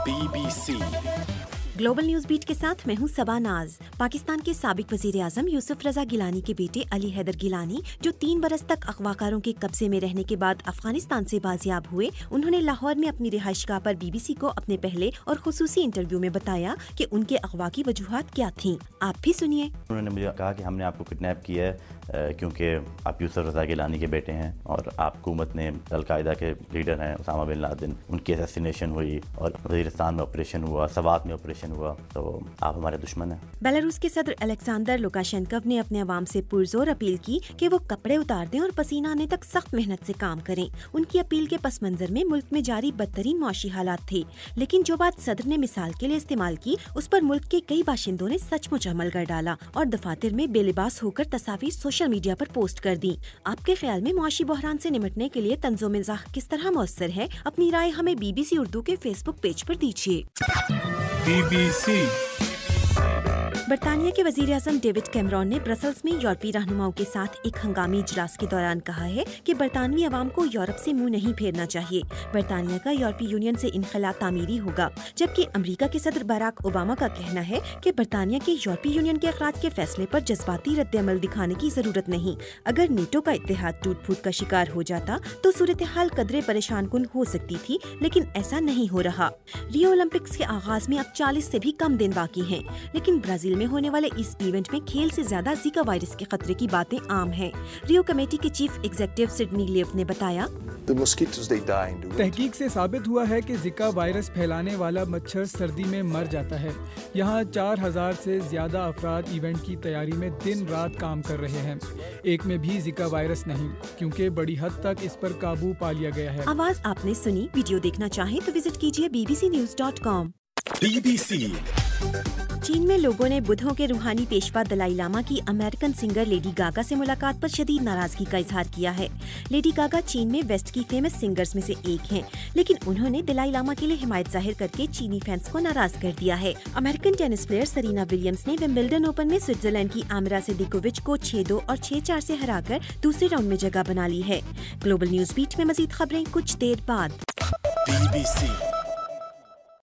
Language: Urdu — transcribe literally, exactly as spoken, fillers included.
Be B C global news beat کے ساتھ میں ہوں سبا ناز۔ پاکستان کے سابق وزیر اعظم یوسف رضا گیلانی کے بیٹے علی حیدر گیلانی جو تین برس تک اغواکاروں کے قبضے میں رہنے کے بعد افغانستان سے بازیاب ہوئے، انہوں نے لاہور میں اپنی رہائش گاہ پر بی بی سی کو اپنے پہلے اور خصوصی انٹرویو میں بتایا کہ ان کے اغوا کی وجوہات کیا تھیں۔ آپ بھی سنیے۔ انہوں نے مجھے کہا کہ ہم نے آپ کو کڈنیپ کیا ہے کیونکہ آپ یوسف رضا گیلانی کے بیٹے ہیں اور آپ حکومت نے القاعدہ کے لیڈر ہیں اسامہ بن لادن، ان کی اسیسینیشن ہوئی اور وزیرستان میں آپریشن ہوا، سوات میں آپریشن ہوا، تو آپ ہمارے دشمن ہیں۔ بیلاروس کے صدر الیگزینڈر لوکاشینکو نے اپنے عوام سے پرزور اپیل کی کہ وہ کپڑے اتار دیں اور پسینہ آنے تک سخت محنت سے کام کریں۔ ان کی اپیل کے پس منظر میں ملک میں جاری بدترین معاشی حالات تھے، لیکن جو بات صدر نے مثال کے لیے استعمال کی اس پر ملک کے کئی باشندوں نے سچ مچ عمل کر ڈالا اور دفاتر میں بے لباس ہو کر تصاویر سوشل میڈیا پر پوسٹ کر دیں۔ آپ کے خیال میں معاشی بحران سے نمٹنے کے لیے طنز و مزاح کس طرح مؤثر ہے؟ اپنی رائے ہمیں بی بی سی اردو کے فیس بک پیج پر دیجیے۔ بی بی سی برطانیہ کے وزیر اعظم ڈیوڈ کیمرون نے برسلز میں یورپی رہنماؤں کے ساتھ ایک ہنگامی اجلاس کے دوران کہا ہے کہ برطانوی عوام کو یورپ سے منہ نہیں پھیرنا چاہیے۔ برطانیہ کا یورپی یونین سے انخلا تعمیری ہوگا، جبکہ امریکہ کے صدر باراک اوباما کا کہنا ہے کہ برطانیہ کے یورپی یونین کے اخراج کے فیصلے پر جذباتی رد عمل دکھانے کی ضرورت نہیں۔ اگر نیٹو کا اتحاد ٹوٹ پھوٹ کا شکار ہو جاتا تو صورتحال قدرے پریشان کن ہو سکتی تھی، لیکن ایسا نہیں ہو رہا۔ ریو اولمپکس کے آغاز میں اب چالیس سے بھی کم دن باقی ہیں، لیکن برازیل میں ہونے والے اس ایونٹ میں کھیل سے زیادہ زیکا وائرس کے خطرے کی باتیں عام ہیں۔ ریو کمیٹی کے چیف ایگزیکٹو سڈنی لیو نے بتایا، تحقیق سے ثابت ہوا ہے کہ زکا وائرس پھیلانے والا مچھر سردی میں مر جاتا ہے۔ یہاں چار ہزار سے زیادہ افراد ایونٹ کی تیاری میں دن رات کام کر رہے ہیں، ایک میں بھی زکا وائرس نہیں، کیونکہ بڑی حد تک اس پر قابو پا لیا گیا ہے۔ آواز آپ نے سنی۔ ویڈیو دیکھنا چاہیں تو وزٹ کیجیے B B C news dot com. B B C چین میں لوگوں نے بدھوں کے روحانی پیشوا دلائی لاما کی امریکن سنگر لیڈی گاگا سے ملاقات پر شدید ناراضگی کا اظہار کیا ہے۔ لیڈی گاگا چین میں ویسٹ کی فیمس سنگرز میں سے ایک ہیں، لیکن انہوں نے دلائی لاما کے لیے حمایت ظاہر کر کے چینی فینس کو ناراض کر دیا ہے۔ American tennis player Serena Williams نے ومبلڈن اوپن میں سوئٹزرلینڈ کی آمرا سیڈیکووچ کو چھ دو اور چھ چار سے ہرا کر دوسرے راؤنڈ میں جگہ بنا لی ہے۔ گلوبل نیوز بیٹ میں مزید خبریں کچھ دیر بعد۔ Be B C